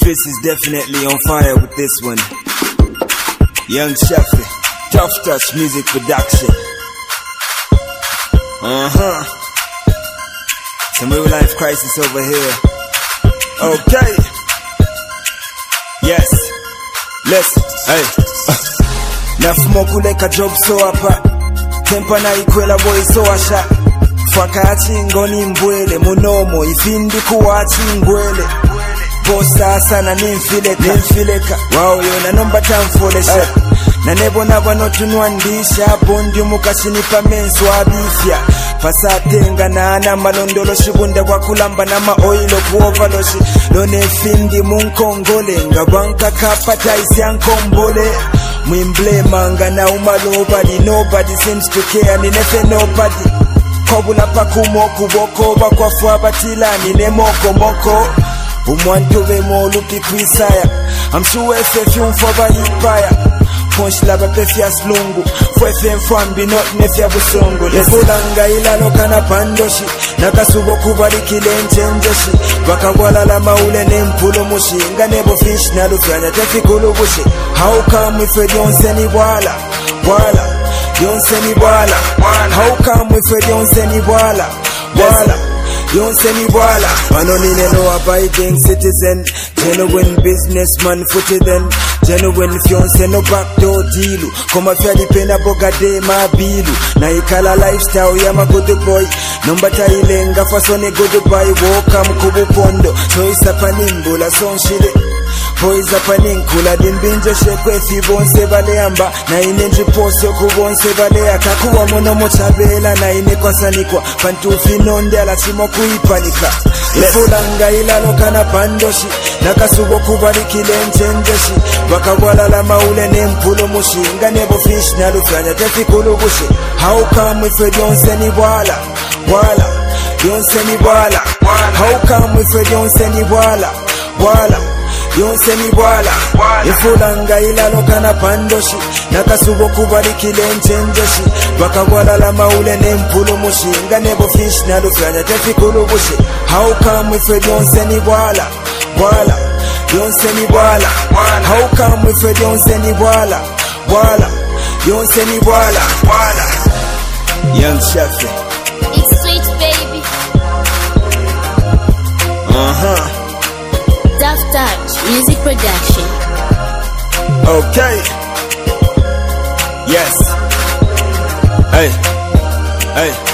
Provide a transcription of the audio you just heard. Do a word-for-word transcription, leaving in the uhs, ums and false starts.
streets is definitely on fire with this one. Young Shafi, Tough Touch Music Production. Uh-huh. Some real life crisis over here. Okay. Yes. Listen. Hey. Nafumo kuleka job so hapa. Tempa na ikwela boy so asha. Fakachi ngoni mbwele munomo ifindi kuwachi ngwele. Posta sana nimfileka nimfileka wow yo na nomba tamfolesha na nebo naba notunwandisha bondi mukashini pamenso abifya pasatenga na ana malondolo shibunda wakulamba na maoilo kuovaloshi lone findi munkongole ngabanka kapata isyankombole mwimble manga na umalobadi nobody seems to care ni nefe nobody kobula pakumo kuboko bakwafu abatila ni nemoko moko Umwanto vemo lupi kwisaya I'm sure if you for by hipaya Punch laba pefia slungu Fwefe mfambi not nefia busongo Lefulanga ila lokana pandoshi Nakasubo kubariki lenchenjeshi Wakawala la maule ne mpulo mushi Nga nebo fish na lufanya tefi kulubushi How come if we don't say ni wala Wala Don't say ni wala How come if we don't say ni wala Wala Yonse ni wala Manonine no abiding citizen Genuine businessman footed then Genuine fiance no backdoor dealu Koma fyali pena bogade mabilu Na ikala lifestyle ya magodo boy Nombata ilenga fasone godo boy Welcome kubu pondo Choisa panimbula sonshile Poiza paninkula dimbinje shekwe fibonse baleamba Na inenji posyo kubonse balea Kakuwa mono mochabela na ine kwa sanikwa Pantufi nonde ala simo kuipanika Ifulanga ila lokana pandoshi Nakasubo kubariki lenchenjeshi Wakawala la maule ne mpulo mushi Nga nebo fish na lufanya tefi kulubushi How come if we don't say ni wala Wala Don't say ni wala How come if we don't say ni wala Wala Yonse ni wala Ifulanga ila lokana pandoshi Nakasubo kubariki lenchenjeshi Wakawala la maule ne mpulo mushi Nga nebo fish na lufanya tefi kulubushi How come if we don't say ni wala Wala Yonse ni wala How come if we don't say ni wala Wala Yonse ni wala Young Shafi It's sweet baby Uh-huh Tough Touch Music Production. Okay. Yes. Hey. Hey.